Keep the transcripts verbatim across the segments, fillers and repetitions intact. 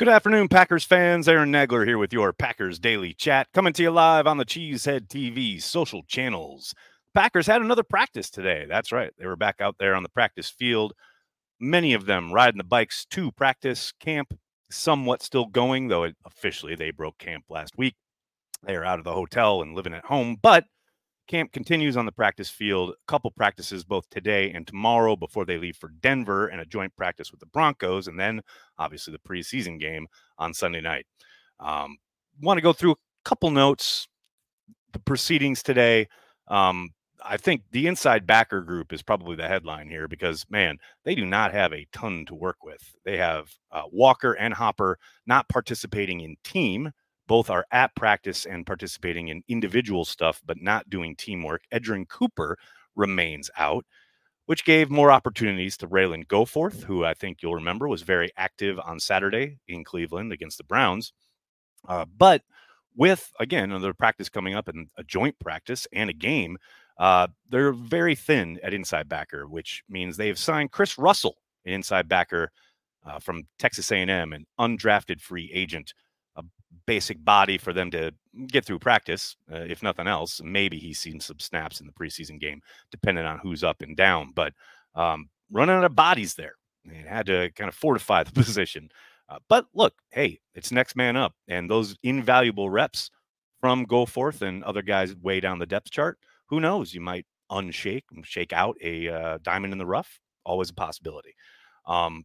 Good afternoon, Packers fans. Aaron Nagler here with your Packers Daily Chat, coming to you live on the Cheesehead T V social channels. Packers had another practice today. That's right. They were back out there on the practice field. Many of them riding the bikes to practice. Camp somewhat still going, though it, officially they broke camp last week. They are out of the hotel and living at home, but camp continues on the practice field. A couple practices both today and tomorrow before they leave for Denver and a joint practice with the Broncos, and then obviously the preseason game on Sunday night. Um, want to go through a couple notes, the proceedings today. Um, I think the inside backer group is probably the headline here because, man, they do not have a ton to work with. They have uh, Walker and Hopper not participating in team. Both are at practice and participating in individual stuff, but not doing teamwork. Edgerrin Cooper remains out, which gave more opportunities to Raylan Goforth, who I think you'll remember was very active on Saturday in Cleveland against the Browns. Uh, but with, again, another practice coming up and a joint practice and a game, uh, they're very thin at inside backer, which means they've signed Chris Russell, an inside backer uh, from Texas A and M, an undrafted free agent. A basic body for them to get through practice, uh, if nothing else. Maybe he's seen some snaps in the preseason game, depending on who's up and down. But um, running out of bodies there, and had to kind of fortify the position. Uh, but look, hey, it's next man up, and those invaluable reps from Goforth and other guys way down the depth chart. Who knows? You might unshake and shake out a uh, diamond in the rough. Always a possibility. Um,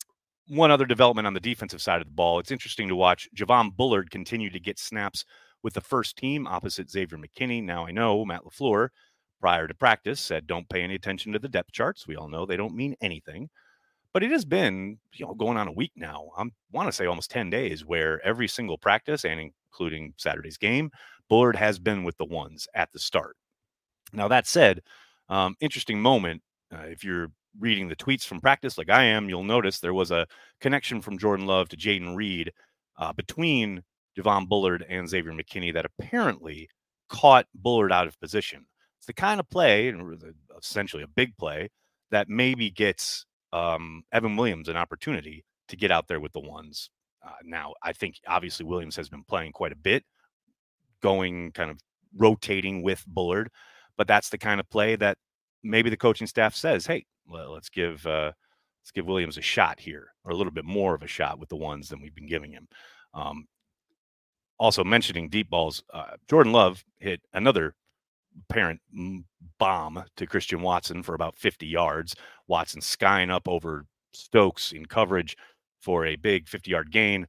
One other development on the defensive side of the ball, it's interesting to watch Javon Bullard continue to get snaps with the first team opposite Xavier McKinney. Now, I know Matt LaFleur, prior to practice, said don't pay any attention to the depth charts. We all know they don't mean anything. But it has been, you know, going on a week now. I want to say almost ten days where every single practice, and including Saturday's game, Bullard has been with the ones at the start. Now, that said, um, interesting moment. Uh, if you're reading the tweets from practice like I am, you'll notice there was a connection from Jordan Love to Jayden Reed uh, between Javon Bullard and Xavier McKinney that apparently caught Bullard out of position. It's the kind of play, and essentially a big play, that maybe gets um, Evan Williams an opportunity to get out there with the ones. Uh, now, I think obviously Williams has been playing quite a bit, going kind of rotating with Bullard, but that's the kind of play that maybe the coaching staff says, hey, well, let's give uh, let's give Williams a shot here, or a little bit more of a shot with the ones than we've been giving him. Um, also mentioning deep balls, uh, Jordan Love hit another apparent bomb to Christian Watson for about fifty yards. Watson skying up over Stokes in coverage for a big fifty-yard gain.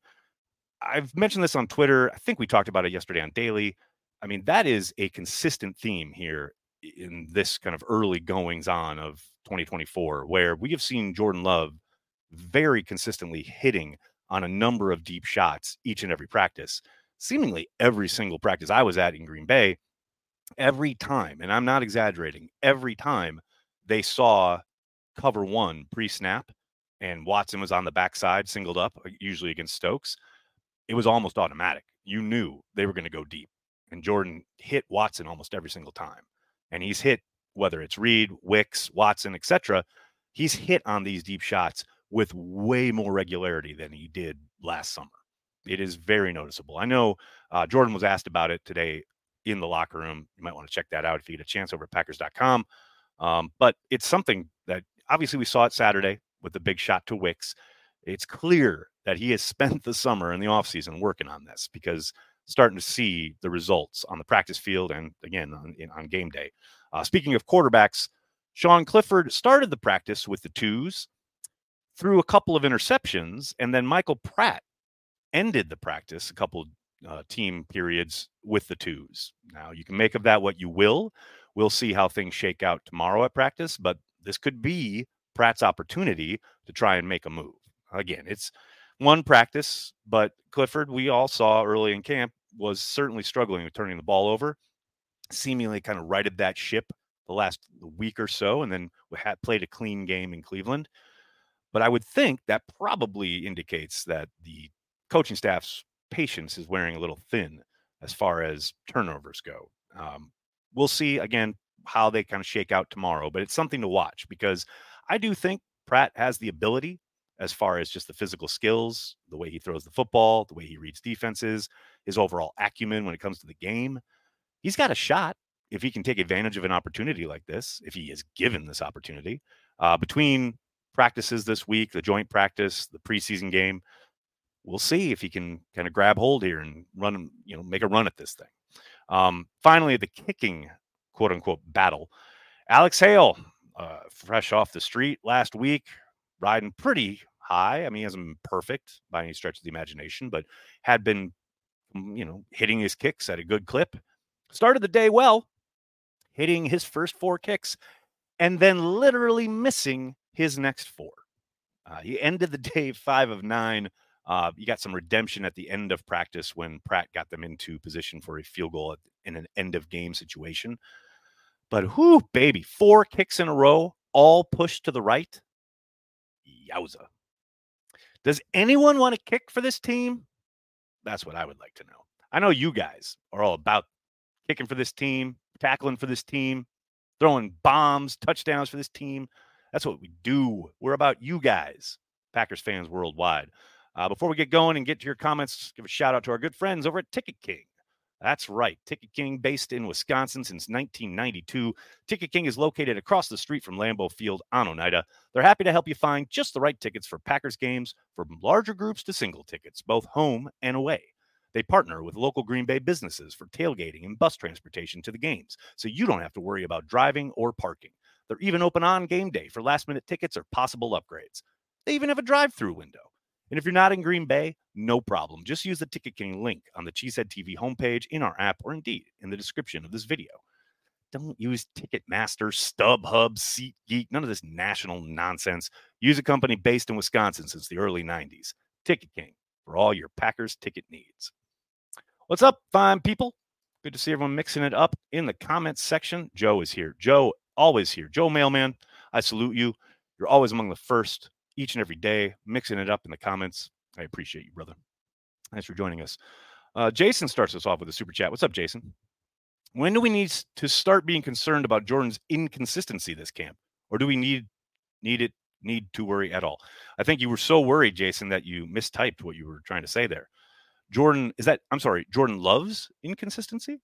I've mentioned this on Twitter. I think we talked about it yesterday on Daily. I mean, that is a consistent theme here in this kind of early goings on of twenty twenty-four, where we have seen Jordan Love very consistently hitting on a number of deep shots each and every practice. Seemingly every single practice I was at in Green Bay, every time, and I'm not exaggerating, every time they saw cover one pre-snap and Watson was on the backside, singled up, usually against Stokes, it was almost automatic. You knew they were going to go deep. And Jordan hit Watson almost every single time. And he's hit, whether it's Reed, Wicks, Watson, et cetera, he's hit on these deep shots with way more regularity than he did last summer. It is very noticeable. I know uh, Jordan was asked about it today in the locker room. You might want to check that out if you get a chance over at Packers dot com. Um, but it's something that obviously we saw it Saturday with the big shot to Wicks. It's clear that he has spent the summer in the offseason working on this, because starting to see the results on the practice field and, again, on, in, on game day. Uh, speaking of quarterbacks, Sean Clifford started the practice with the twos, threw a couple of interceptions, and then Michael Pratt ended the practice a couple uh, team periods with the twos. Now, you can make of that what you will. We'll see how things shake out tomorrow at practice, but this could be Pratt's opportunity to try and make a move. Again, it's one practice, but Clifford, we all saw early in camp, was certainly struggling with turning the ball over, seemingly kind of righted that ship the last week or so, and then had played a clean game in Cleveland. But I would think that probably indicates that the coaching staff's patience is wearing a little thin as far as turnovers go. Um, we'll see, again, how they kind of shake out tomorrow, but it's something to watch, because I do think Pratt has the ability as far as just the physical skills, the way he throws the football, the way he reads defenses, his overall acumen when it comes to the game. He's got a shot if he can take advantage of an opportunity like this, if he is given this opportunity. Uh, between practices this week, the joint practice, the preseason game, we'll see if he can kind of grab hold here and run, you know, make a run at this thing. Um, finally, the kicking, quote unquote, battle. Alex Hale, uh, fresh off the street last week, riding pretty high. I mean, he hasn't been perfect by any stretch of the imagination, but had been, you know, hitting his kicks at a good clip. Started the day well, hitting his first four kicks, and then literally missing his next four. Uh, he ended the day five of nine. Uh, you got some redemption at the end of practice when Pratt got them into position for a field goal at, in an end of game situation. But whoo, baby, four kicks in a row, all pushed to the right. Yowza. Does anyone want to kick for this team? That's what I would like to know. I know you guys are all about kicking for this team, tackling for this team, throwing bombs, touchdowns for this team. That's what we do. We're about you guys, Packers fans worldwide. Uh, before we get going and get to your comments, give a shout out to our good friends over at Ticket King. That's right. Ticket King, based in Wisconsin since nineteen ninety-two. Ticket King is located across the street from Lambeau Field on Oneida. They're happy to help you find just the right tickets for Packers games, from larger groups to single tickets, both home and away. They partner with local Green Bay businesses for tailgating and bus transportation to the games, so you don't have to worry about driving or parking. They're even open on game day for last-minute tickets or possible upgrades. They even have a drive-through window. And if you're not in Green Bay, no problem. Just use the Ticket King link on the Cheesehead T V homepage, in our app, or indeed in the description of this video. Don't use Ticketmaster, StubHub, SeatGeek, none of this national nonsense. Use a company based in Wisconsin since the early nineties. Ticket King, for all your Packers ticket needs. What's up, fine people? Good to see everyone mixing it up in the comments section. Joe is here. Joe, always here. Joe Mailman, I salute you. You're always among the first each and every day, mixing it up in the comments. I appreciate you, brother. Thanks for joining us. Uh, Jason starts us off with a super chat. What's up, Jason? When do we need to start being concerned about Jordan's inconsistency this camp? Or do we need need it need to worry at all? I think you were so worried, Jason, that you mistyped what you were trying to say there. Jordan, is that, I'm sorry, Jordan loves inconsistency?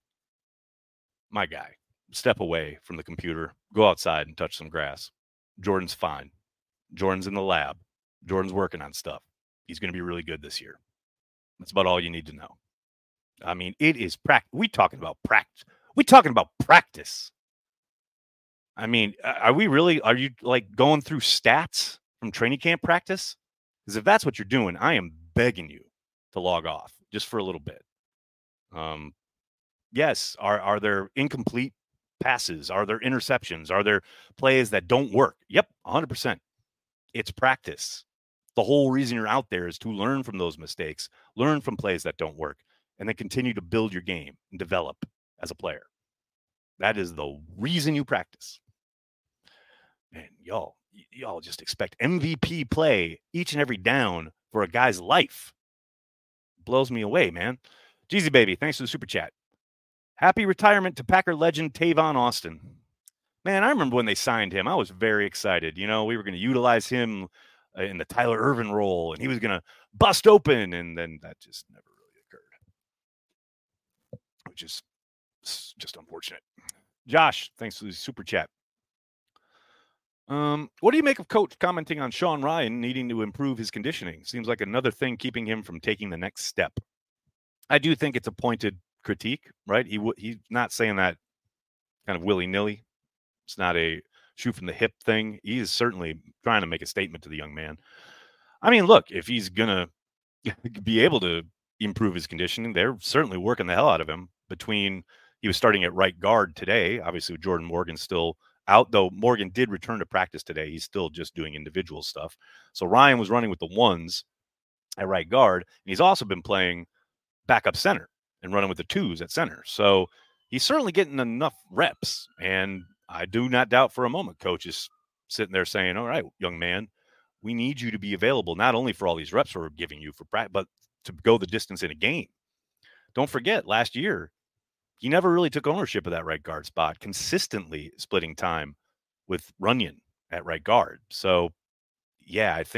My guy, step away from the computer, go outside and touch some grass. Jordan's fine. Jordan's in the lab. Jordan's working on stuff. He's going to be really good this year. That's about all you need to know. I mean, it is practice. We talking about practice. We talking about practice. I mean, are we really, are you like going through stats from training camp practice? Because if that's what you're doing, I am begging you to log off just for a little bit. Um, yes. Are, are there incomplete passes? Are there interceptions? Are there plays that don't work? Yep. one hundred percent. It's practice. The whole reason you're out there is to learn from those mistakes, learn from plays that don't work, and then continue to build your game and develop as a player. That is the reason you practice. Man, y'all, y- y'all just expect M V P play each and every down for a guy's life. Blows me away, man. Jeezy Baby, thanks for the super chat. Happy retirement to Packer legend Tavon Austin. Man, I remember when they signed him. I was very excited. You know, we were going to utilize him in the Tyler Ervin role, and he was going to bust open, and then that just never really occurred, which is just unfortunate. Josh, thanks for the super chat. Um, what do you make of Coach commenting on Sean Ryan needing to improve his conditioning? Seems like another thing keeping him from taking the next step. I do think it's a pointed critique, right? He w- he's not saying that kind of willy-nilly. It's not a shoot from the hip thing. He is certainly trying to make a statement to the young man. I mean, look, if he's going to be able to improve his conditioning, they're certainly working the hell out of him. Between, he was starting at right guard today. Obviously, with Jordan Morgan still out, though Morgan did return to practice today. He's still just doing individual stuff. So Ryan was running with the ones at right guard, and he's also been playing backup center and running with the twos at center. So he's certainly getting enough reps, and I do not doubt for a moment Coach is sitting there saying, all right, young man, we need you to be available not only for all these reps we're giving you for practice, but to go the distance in a game. Don't forget, last year, he never really took ownership of that right guard spot, consistently splitting time with Runyon at right guard. So, yeah, I think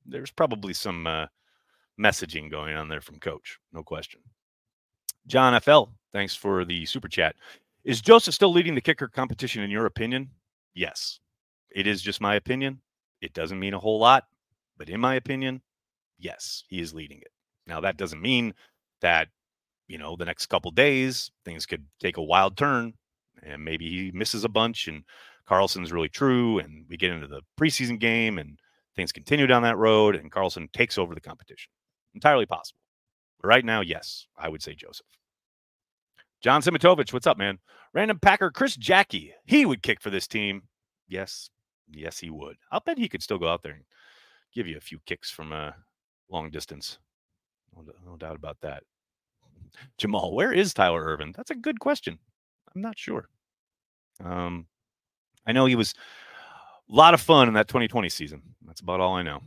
there's probably some uh, messaging going on there from coach. No question. John F L, thanks for the super chat. Is Joseph still leading the kicker competition in your opinion? Yes. It is just my opinion. It doesn't mean a whole lot, but in my opinion, yes, he is leading it. Now, that doesn't mean that, you know, the next couple days, things could take a wild turn and maybe he misses a bunch and Carlson's really true and we get into the preseason game and things continue down that road and Carlson takes over the competition. Entirely possible. But right now, yes, I would say Joseph. John Simitovich, what's up, man? Random Packer Chris Jackie. He would kick for this team. Yes. Yes, he would. I'll bet he could still go out there and give you a few kicks from a long distance. No, no doubt about that. Jamal, where is Tyler Ervin? That's a good question. I'm not sure. Um, I know he was a lot of fun in that twenty twenty season. That's about all I know.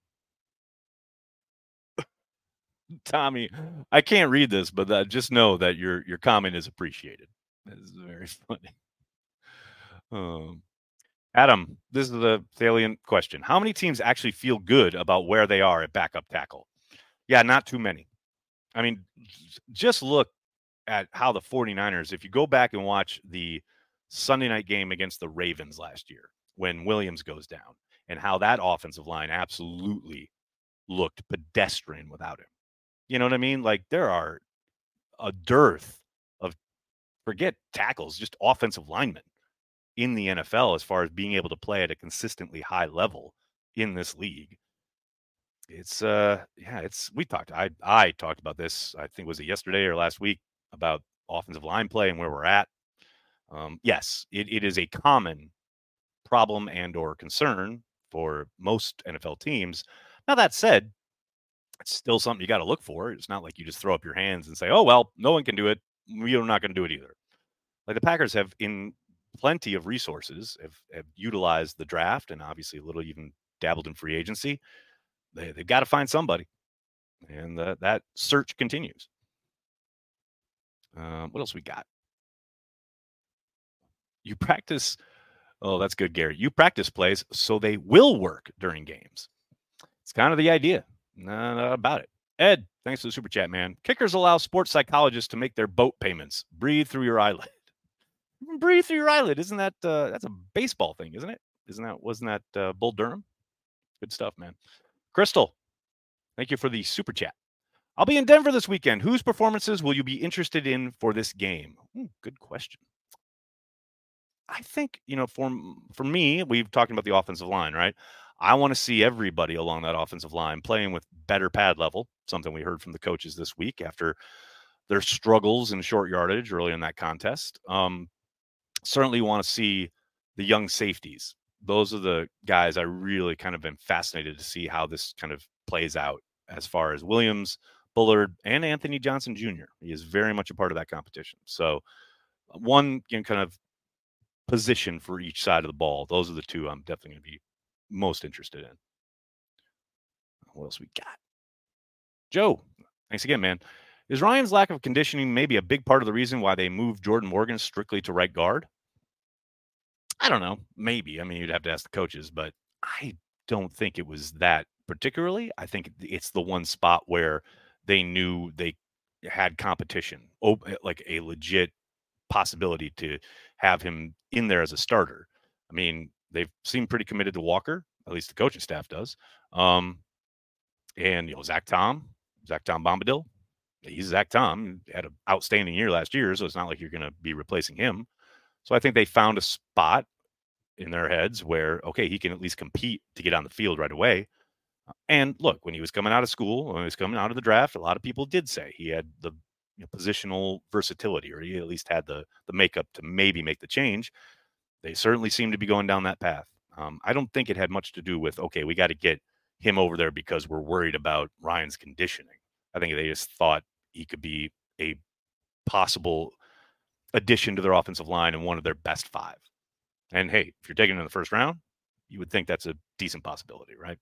Tommy, I can't read this, but uh, just know that your your comment is appreciated. That is very funny. Um, Adam, this is the salient question. How many teams actually feel good about where they are at backup tackle? Yeah, not too many. I mean, just look at how the 49ers, if you go back and watch the Sunday night game against the Ravens last year when Williams goes down and how that offensive line absolutely looked pedestrian without him. You know what I mean? Like there are a dearth of, forget tackles, just offensive linemen in the N F L as far as being able to play at a consistently high level in this league. It's uh yeah, it's we talked I I talked about this, I think was it yesterday or last week, about offensive line play and where we're at. Um, yes, it, it is a common problem and or concern for most N F L teams. Now that said, it's still something you got to look for. It's not like you just throw up your hands and say, "Oh well, no one can do it. We're not going to do it either." Like the Packers have, in plenty of resources, have, have utilized the draft and obviously a little even dabbled in free agency. They, they've got to find somebody, and the, that search continues. Um, what else we got? You practice. Oh, that's good, Gary. You practice plays so they will work during games. It's kind of the idea. No, not about it. Ed, thanks for the super chat, man. Kickers allow sports psychologists to make their boat payments. Breathe through your eyelid. Breathe through your eyelid. Isn't that uh, that's a baseball thing, isn't it? Isn't that wasn't that uh, Bull Durham? Good stuff, man. Crystal, thank you for the super chat. I'll be in Denver this weekend. Whose performances will you be interested in for this game? Ooh, good question. I think, you know, for for me, we've talked about the offensive line, right? I want to see everybody along that offensive line playing with better pad level, something we heard from the coaches this week after their struggles in short yardage early in that contest. Um, certainly want to see the young safeties. Those are the guys I really kind of been fascinated to see how this kind of plays out as far as Williams, Bullard, and Anthony Johnson Junior He is very much a part of that competition. So one, you know, kind of position for each side of the ball. Those are the two I'm definitely going to be most interested in. What else we got? Joe, thanks again, man. Is Ryan's lack of conditioning maybe a big part of the reason why they moved Jordan Morgan strictly to right guard? I don't know. Maybe. I mean, you'd have to ask the coaches, but I don't think it was that particularly. I think it's the one spot where they knew they had competition, like a legit possibility to have him in there as a starter. I mean, they've seemed pretty committed to Walker, at least the coaching staff does. Um, and, you know, Zach Tom, Zach Tom Bombadil, he's Zach Tom, had an outstanding year last year, so it's not like you're going to be replacing him. So I think they found a spot in their heads where, okay, he can at least compete to get on the field right away. And look, when he was coming out of school, when he was coming out of the draft, a lot of people did say he had the you know, positional versatility, or he at least had the the makeup to maybe make the change. They certainly seem to be going down that path. Um, I don't think it had much to do with, okay, we got to get him over there because we're worried about Ryan's conditioning. I think they just thought he could be a possible addition to their offensive line and one of their best five. And hey, if you're taking him in the first round, you would think that's a decent possibility, right?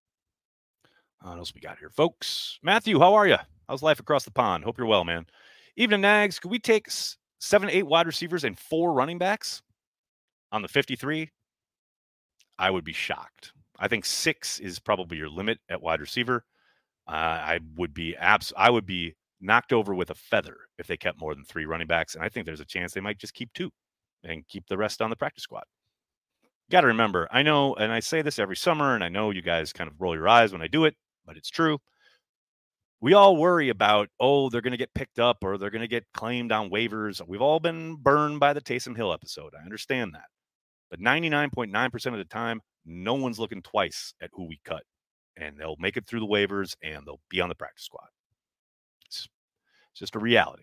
What else we got here, folks? Matthew, how are you? How's life across the pond? Hope you're well, man. Evening, Nags. Could we take seven, eight wide receivers and four running backs on the fifty-three? I would be shocked. I think six is probably your limit at wide receiver. Uh, I would be abs- I would be knocked over with a feather if they kept more than three running backs, and I think there's a chance they might just keep two and keep the rest on the practice squad. Got to remember, I know, and I say this every summer, and I know you guys kind of roll your eyes when I do it, but it's true. We all worry about, oh, they're going to get picked up or they're going to get claimed on waivers. We've all been burned by the Taysom Hill episode. I understand that. But ninety-nine point nine percent of the time, no one's looking twice at who we cut. And they'll make it through the waivers and they'll be on the practice squad. It's, it's just a reality.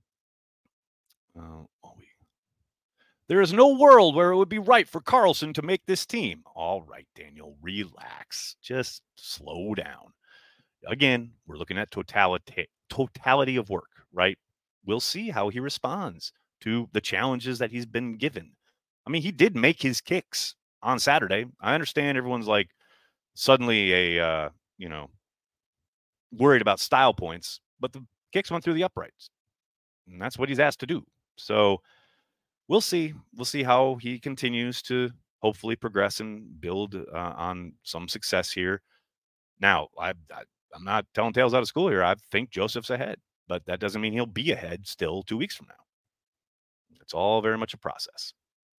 Uh, oh, we, there is no world where it would be right for Carlson to make this team. All right, Daniel, relax. Just slow down. Again, we're looking at totality, totality of work, right? We'll see how he responds to the challenges that he's been given. I mean, he did make his kicks on Saturday. I understand everyone's like suddenly a, uh, you know, worried about style points, but the kicks went through the uprights. And that's what he's asked to do. So we'll see. We'll see how he continues to hopefully progress and build uh, on some success here. Now, I, I I'm not telling tales out of school here. I think Joseph's ahead, but that doesn't mean he'll be ahead still two weeks from now. It's all very much a process.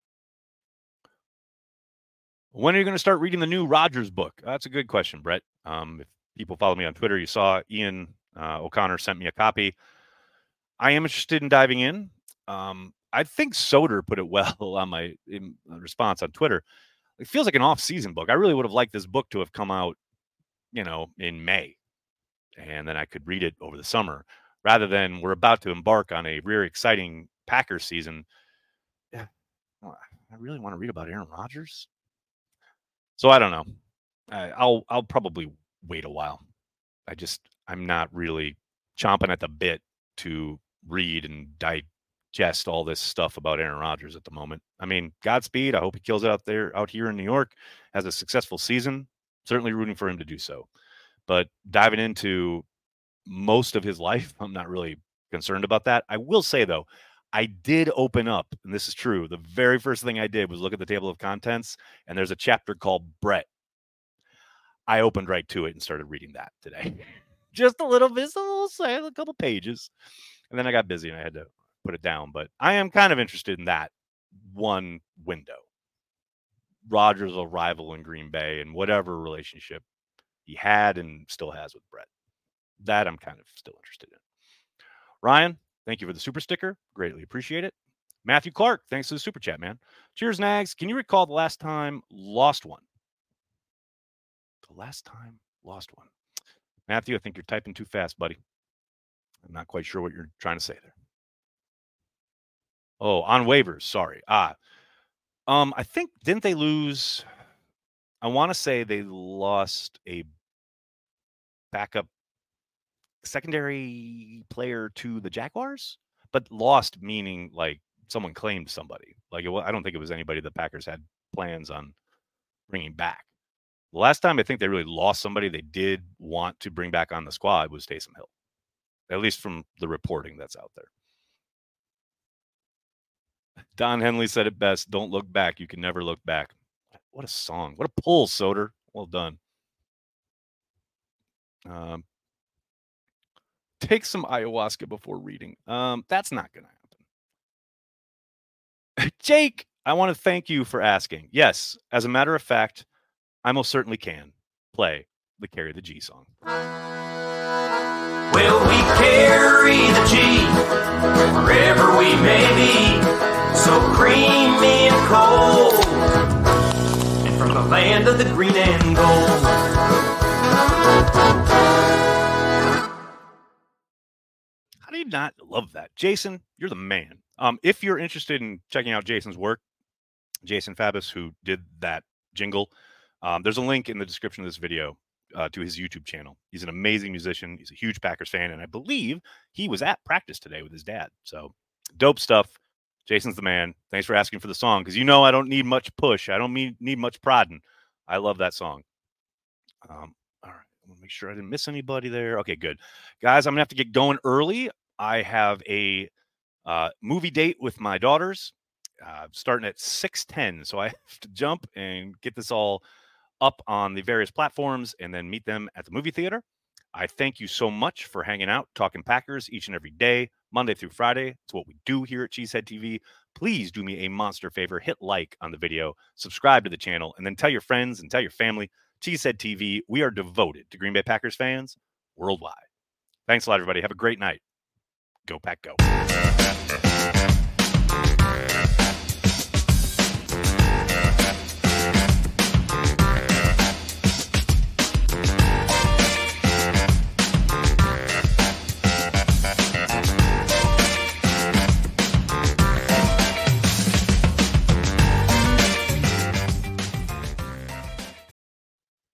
When are you going to start reading the new Rodgers book? That's a good question, Brett. Um, if people follow me on Twitter, you saw Ian uh, O'Connor sent me a copy. I am interested in diving in. Um, I think Soder put it well on my in, uh, response on Twitter. It feels like an off-season book. I really would have liked this book to have come out, you know, in May. And then I could read it over the summer rather than we're about to embark on a very exciting Packers season. Yeah, well, I really want to read about Aaron Rodgers. So I don't know. I, I'll I'll probably wait a while. I just I'm not really chomping at the bit to read and digest all this stuff about Aaron Rodgers at the moment. I mean, Godspeed. I hope he kills it out there out here in New York, has a successful season. Certainly rooting for him to do so. But diving into most of his life, I'm not really concerned about that. I will say, though, I did open up, and this is true. The very first thing I did was look at the table of contents, and there's a chapter called Brett. I opened right to it and started reading that today. Just a little bit, a little, a couple pages. And then I got busy and I had to put it down. But I am kind of interested in that one window. Rodgers' arrival in Green Bay and whatever relationship he had and still has with Brett. That I'm kind of still interested in. Ryan, thank you for the super sticker. Greatly appreciate it. Matthew Clark, thanks to the super chat, man. Cheers, Nags. Can you recall the last time lost one? The last time lost one. Matthew, I think you're typing too fast, buddy. I'm not quite sure what you're trying to say there. Oh, on waivers. Sorry. Ah, um, I think, didn't they lose? I want to say they lost a backup secondary player to the Jaguars, but lost meaning like someone claimed somebody. Like it, I don't think it was anybody the Packers had plans on bringing back. The last time I think they really lost somebody they did want to bring back on the squad was Taysom Hill, at least from the reporting that's out there. Don Henley said it best. Don't look back. You can never look back. What a song. What a pull, Soder. Well done. Um, take some ayahuasca before reading. Um, that's not going to happen. Jake, I want to thank you for asking. Yes, as a matter of fact, I most certainly can play the Carry the G song. Well, we carry the G wherever we may be, so creamy and cold, and from the land of the green and gold. How do you not love that? Jason, you're the man. Um, if you're interested in checking out Jason's work, Jason Fabus, who did that jingle, um, there's a link in the description of this video uh, to his YouTube channel. He's an amazing musician. He's a huge Packers fan, and I believe he was at practice today with his dad. So dope stuff. Jason's the man. Thanks for asking for the song, because you know I don't need much push. I don't need, need much prodding. I love that song. Um, all right. I want to make sure I didn't miss anybody there. Okay, good. Guys, I'm going to have to get going early. I have a uh, movie date with my daughters uh, starting at six ten, so I have to jump and get this all up on the various platforms and then meet them at the movie theater. I thank you so much for hanging out, talking Packers each and every day, Monday through Friday. It's what we do here at Cheesehead T V. Please do me a monster favor. Hit like on the video, subscribe to the channel, and then tell your friends and tell your family. Cheesehead T V, we are devoted to Green Bay Packers fans worldwide. Thanks a lot, everybody. Have a great night. Go Pack, go.